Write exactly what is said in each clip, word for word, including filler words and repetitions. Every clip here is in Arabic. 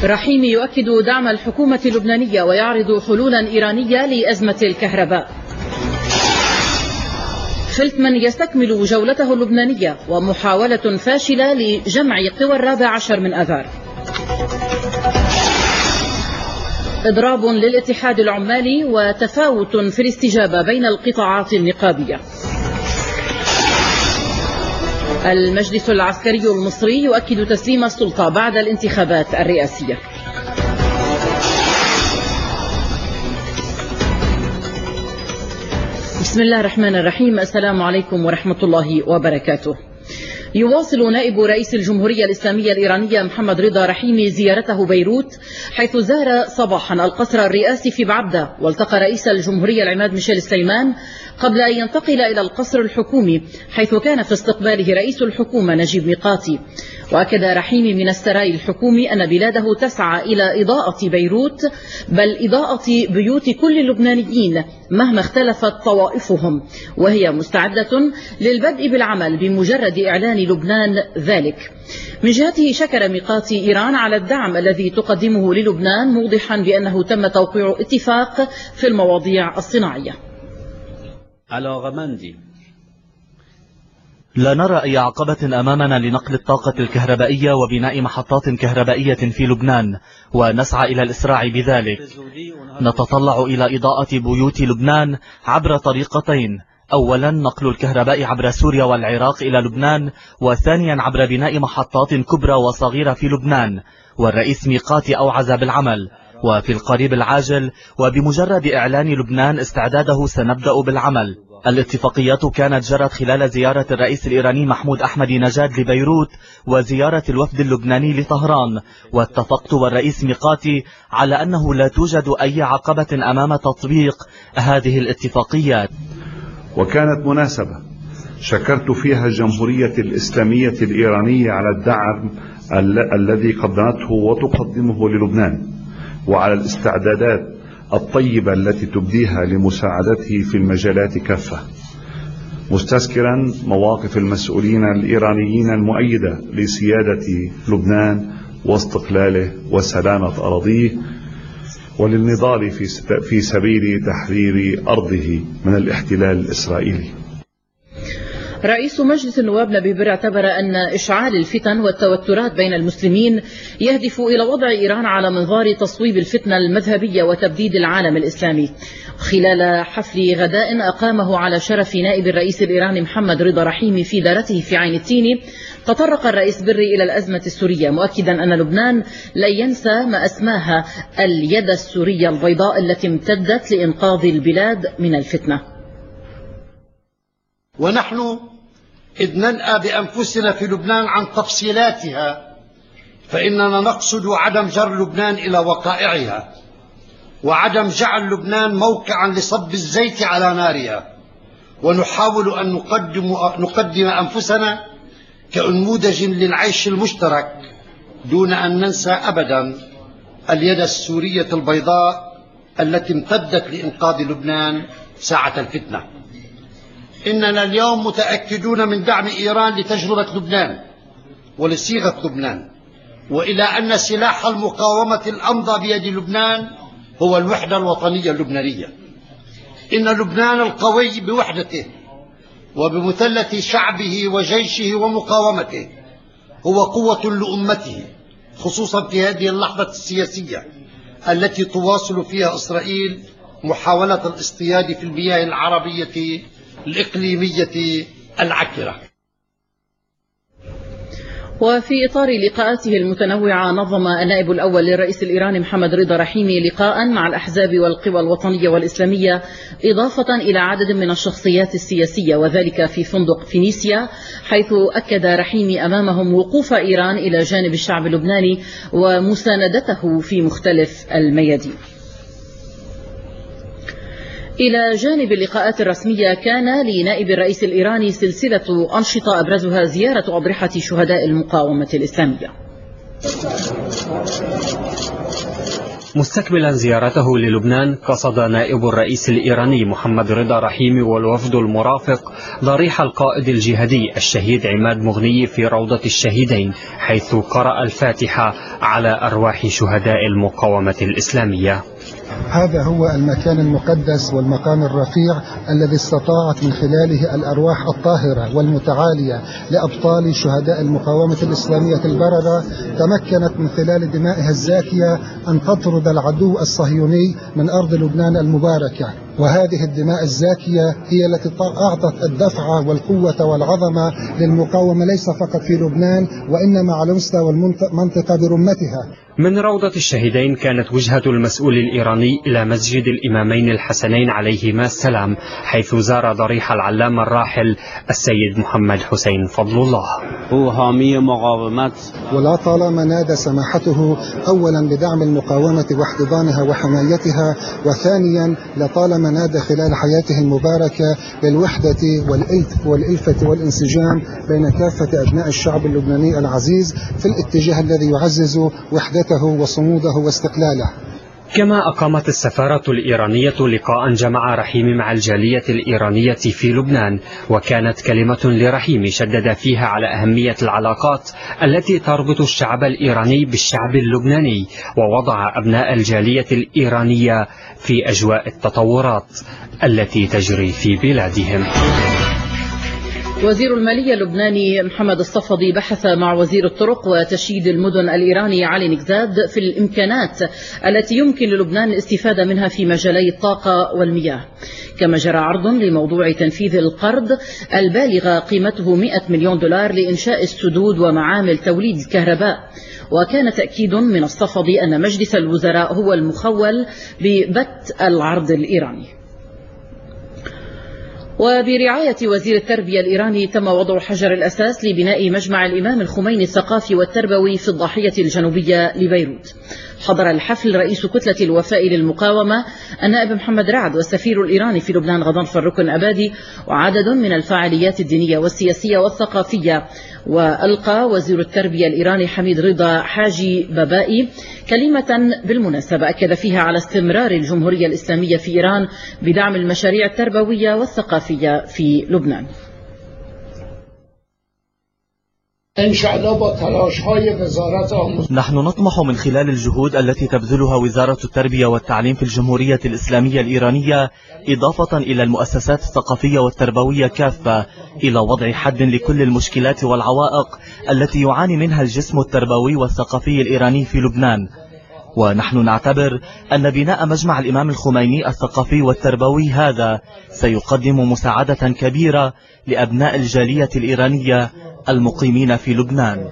رحيمي يؤكد دعم الحكومة اللبنانية ويعرض حلولا إيرانية لأزمة الكهرباء. فلتمان يستكمل جولته اللبنانية ومحاولة فاشلة لجمع قوى الرابع عشر من آذار. إضراب للاتحاد العمالي وتفاوت في الاستجابة بين القطاعات النقابية. المجلس العسكري المصري يؤكد تسليم السلطة بعد الانتخابات الرئاسية. بسم الله الرحمن الرحيم. السلام عليكم ورحمة الله وبركاته. يواصل نائب رئيس الجمهورية الإسلامية الإيرانية محمد رضا رحيمي زيارته بيروت، حيث زار صباحا القصر الرئاسي في بعبدة والتقى رئيس الجمهورية العماد ميشيل سليمان قبل أن ينتقل إلى القصر الحكومي، حيث كان في استقباله رئيس الحكومة نجيب ميقاتي. وأكد رحيمي من السراي الحكومي أن بلاده تسعى إلى إضاءة بيروت، بل إضاءة بيوت كل اللبنانيين مهما اختلفت طوائفهم، وهي مستعدة للبدء بالعمل بمجرد إعلان لبنان ذلك. من جهته شكر ميقاتي إيران على الدعم الذي تقدمه للبنان، موضحا بأنه تم توقيع اتفاق في المواضيع الصناعية. على غماندي لا نرى أي عقبة أمامنا لنقل الطاقة الكهربائية وبناء محطات كهربائية في لبنان، ونسعى إلى الإسراع بذلك. نتطلع إلى إضاءة بيوت لبنان عبر طريقتين: أولا نقل الكهرباء عبر سوريا والعراق إلى لبنان، وثانيا عبر بناء محطات كبرى وصغيرة في لبنان. والرئيس ميقاتي أوعز بالعمل، وفي القريب العاجل وبمجرد إعلان لبنان استعداده سنبدأ بالعمل. الاتفاقيات كانت جرت خلال زيارة الرئيس الإيراني محمود أحمد نجاد لبيروت وزيارة الوفد اللبناني لطهران، واتفقت والرئيس ميقاتي على أنه لا توجد أي عقبة أمام تطبيق هذه الاتفاقيات. وكانت مناسبة شكرت فيها الجمهورية الإسلامية الإيرانية على الدعم ال الذي قدمته وتقدمه للبنان، وعلى الاستعدادات الطيبة التي تبديها لمساعدته في المجالات كافة، مستذكرا مواقف المسؤولين الإيرانيين المؤيدة لسيادة لبنان واستقلاله وسلامة أراضيه، وللنضال في سبيل تحرير أرضه من الاحتلال الإسرائيلي. رئيس مجلس النواب نبيل اعتبر أن إشعال الفتن والتوترات بين المسلمين يهدف إلى وضع إيران على منظار تصويب الفتنة المذهبية وتبديد العالم الإسلامي. خلال حفل غداء أقامه على شرف نائب الرئيس الإيراني محمد رضا رحيمي في دارته في عين التيني، تطرق الرئيس بري إلى الأزمة السورية، مؤكدا أن لبنان لن ينسى ما أسماها اليد السورية البيضاء التي امتدت لإنقاذ البلاد من الفتنة. ونحن إذ ننأى بأنفسنا في لبنان عن تفصيلاتها، فإننا نقصد عدم جر لبنان إلى وقائعها، وعدم جعل لبنان موقعا لصب الزيت على نارها، ونحاول أن نقدم, نقدم أنفسنا كأنموذج للعيش المشترك، دون أن ننسى أبدا اليد السورية البيضاء التي امتدت لإنقاذ لبنان ساعة الفتنة. إننا اليوم متأكدون من دعم إيران لتجربة لبنان ولصيغة لبنان، وإلى أن سلاح المقاومة الأمضى بيد لبنان هو الوحدة الوطنية اللبنانية. إن لبنان القوي بوحدته وبمثلث شعبه وجيشه ومقاومته هو قوة لأمته، خصوصا في هذه اللحظة السياسية التي تواصل فيها إسرائيل محاولة الاصطياد في المياه العربية الإقليمية العكرة. وفي إطار لقاءاته المتنوعة، نظم النائب الأول للرئيس الإيراني محمد رضا رحيمي لقاء مع الأحزاب والقوى الوطنية والإسلامية، إضافة إلى عدد من الشخصيات السياسية، وذلك في فندق فينيسيا، حيث أكد رحيمي أمامهم وقوف إيران إلى جانب الشعب اللبناني ومساندته في مختلف الميادين. إلى جانب اللقاءات الرسمية، كان لنائب الرئيس الإيراني سلسلة أنشطة أبرزها زيارة أضرحة شهداء المقاومة الإسلامية. مستكملا زيارته للبنان، قصد نائب الرئيس الإيراني محمد رضا رحيمي والوفد المرافق ضريح القائد الجهادي الشهيد عماد مغني في روضة الشهيدين، حيث قرأ الفاتحة على أرواح شهداء المقاومة الإسلامية. هذا هو المكان المقدس والمقام الرفيع الذي استطاعت من خلاله الأرواح الطاهرة والمتعالية لأبطال شهداء المقاومة الإسلامية البررة تمكنت من خلال دمائها الزاكية أن تطرد العدو الصهيوني من أرض لبنان المباركة. وهذه الدماء الزاكية هي التي أعطت الدفعة والقوة والعظمة للمقاومة ليس فقط في لبنان وإنما على مستوى المنطقة برمتها. من روضة الشهيدين كانت وجهة المسؤول الإيراني إلى مسجد الإمامين الحسنين عليهما السلام، حيث زار ضريح العلامة الراحل السيد محمد حسين فضل الله. هو حامي مقاومة، ولا طالما نادى سماحته أولا بدعم المقاومة واحتضانها وحمايتها، وثانيا لطالما نادى خلال حياته المباركة للوحدة والألف والألفة والانسجام بين كافة أبناء الشعب اللبناني العزيز في الاتجاه الذي يعزز وحدته وصموده واستقلاله. كما أقامت السفارة الإيرانية لقاء جمع رحيمي مع الجالية الإيرانية في لبنان، وكانت كلمة لرحيمي شدد فيها على أهمية العلاقات التي تربط الشعب الإيراني بالشعب اللبناني، ووضع أبناء الجالية الإيرانية في أجواء التطورات التي تجري في بلادهم. وزير المالية اللبناني محمد الصفدي بحث مع وزير الطرق وتشييد المدن الإيراني علي نكزاد في الإمكانات التي يمكن للبنان الاستفادة منها في مجالي الطاقة والمياه. كما جرى عرض لموضوع تنفيذ القرض البالغ قيمته مئة مليون دولار لإنشاء السدود ومعامل توليد الكهرباء. وكان تأكيد من الصفدي أن مجلس الوزراء هو المخول ببت العرض الإيراني. وبرعاية وزير التربية الإيراني تم وضع حجر الأساس لبناء مجمع الإمام الخميني الثقافي والتربوي في الضاحية الجنوبية لبيروت. حضر الحفل رئيس كتلة الوفاء للمقاومة النائب محمد رعد والسفير الإيراني في لبنان غضنفر ركن أبادي وعدد من الفاعليات الدينية والسياسية والثقافية. وألقى وزير التربية الإيراني حميد رضا حاجي بابائي كلمة بالمناسبة أكد فيها على استمرار الجمهورية الإسلامية في إيران بدعم المشاريع التربوية والثقافية في لبنان. نحن نطمح من خلال الجهود التي تبذلها وزارة التربية والتعليم في الجمهورية الإسلامية الإيرانية إضافة إلى المؤسسات الثقافية والتربوية كافة إلى وضع حد لكل المشكلات والعوائق التي يعاني منها الجسم التربوي والثقافي الإيراني في لبنان. ونحن نعتبر أن بناء مجمع الإمام الخميني الثقافي والتربوي هذا سيقدم مساعدة كبيرة لأبناء الجالية الإيرانية المقيمين في لبنان.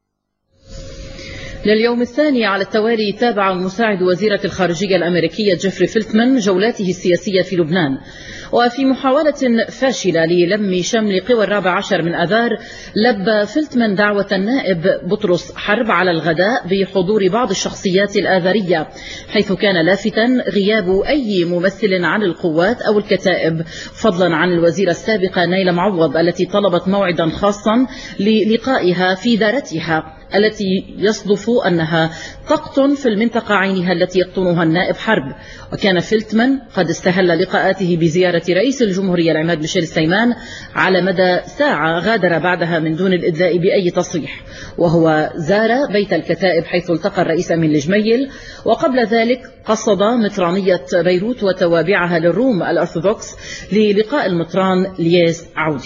لليوم الثاني على التوالي تابع مساعد وزيرة الخارجية الأمريكية جيفري فيلتمان جولاته السياسية في لبنان، وفي محاولة فاشلة للم شمل قوى الرابع عشر من أذار لبى فيلتمان دعوة النائب بطرس حرب على الغداء بحضور بعض الشخصيات الآذرية، حيث كان لافتا غياب أي ممثل عن القوات أو الكتائب، فضلا عن الوزيرة السابقة نيلة معوض التي طلبت موعدا خاصا للقائها في دارتها التي يصدف أنها تقطن في المنطقة عينها التي يقطنها النائب حرب. وكان فيلتمان قد استهل لقاءاته بزيارة رئيس الجمهورية العماد بشير السيمان على مدى ساعة غادر بعدها من دون الإدلاء بأي تصريح، وهو زار بيت الكتائب حيث التقى الرئيس أمين الجميل، وقبل ذلك قصد مطرانية بيروت وتوابعها للروم الأرثوذكس للقاء المطران لياس عودي.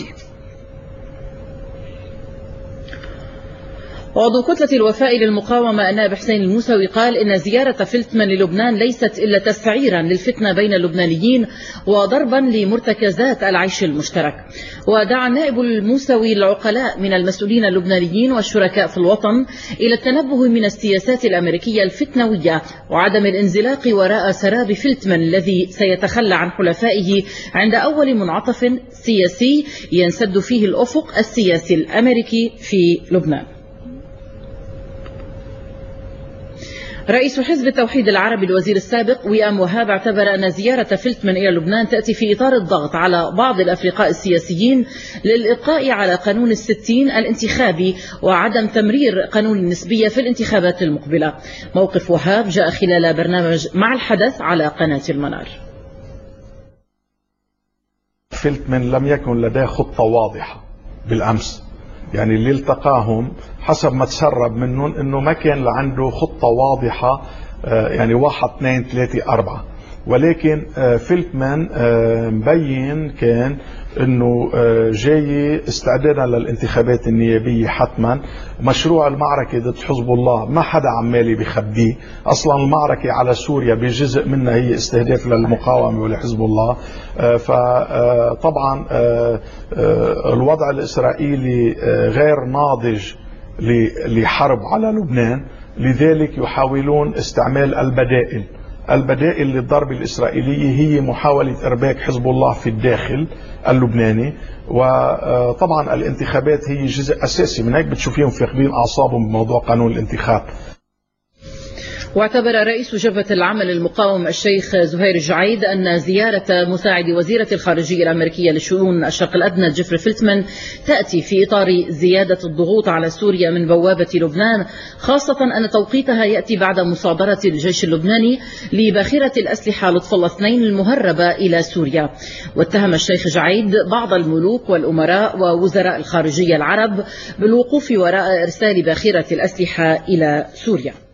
عضو كتلة الوفاء للمقاومة النائب حسين الموسوي قال إن زيارة فيلتمان للبنان ليست إلا تسعيرا للفتنة بين اللبنانيين وضربا لمرتكزات العيش المشترك. ودعا النائب الموسوي العقلاء من المسؤولين اللبنانيين والشركاء في الوطن إلى التنبه من السياسات الأمريكية الفتنوية وعدم الانزلاق وراء سراب فيلتمان الذي سيتخلى عن حلفائه عند أول منعطف سياسي ينسد فيه الأفق السياسي الأمريكي في لبنان. رئيس حزب التوحيد العربي الوزير السابق وئام وهاب اعتبر أن زيارة فيلتمان إلى لبنان تأتي في إطار الضغط على بعض الأفرقاء السياسيين للإبقاء على قانون الستين الانتخابي وعدم تمرير قانون النسبية في الانتخابات المقبلة. موقف وهاب جاء خلال برنامج مع الحدث على قناة المنار. فيلتمان لم يكن لديه خطة واضحة بالأمس، يعني اللي التقاهم حسب ما تسرب منهم انه ما كان عنده خطة واضحة، يعني واحد اثنين ثلاثة أربعة، ولكن فيلتمان مبين كان انه جاي استعدادا للانتخابات النيابية حتما. مشروع المعركة ضد حزب الله ما حدا عمالي بيخبيه، اصلا المعركة على سوريا بجزء منها هي استهداف للمقاومة ولحزب الله. فطبعا الوضع الاسرائيلي غير ناضج لحرب على لبنان، لذلك يحاولون استعمال البدائل. البدائل للضرب الإسرائيلية هي محاولة إرباك حزب الله في الداخل اللبناني، وطبعا الانتخابات هي جزء أساسي، من هيك بتشوفيهم فاقدين أعصابهم بموضوع قانون الانتخاب. واعتبر رئيس جبهة العمل المقاوم الشيخ زهير جعيد أن زيارة مساعد وزيرة الخارجية الأمريكية لشؤون الشرق الأدنى جيفري فيلتمان تأتي في إطار زيادة الضغوط على سوريا من بوابة لبنان، خاصة أن توقيتها يأتي بعد مصادرة الجيش اللبناني لباخرة الأسلحة لطف الله اثنين المهربة إلى سوريا. واتهم الشيخ جعيد بعض الملوك والأمراء ووزراء الخارجية العرب بالوقوف وراء إرسال باخرة الأسلحة إلى سوريا.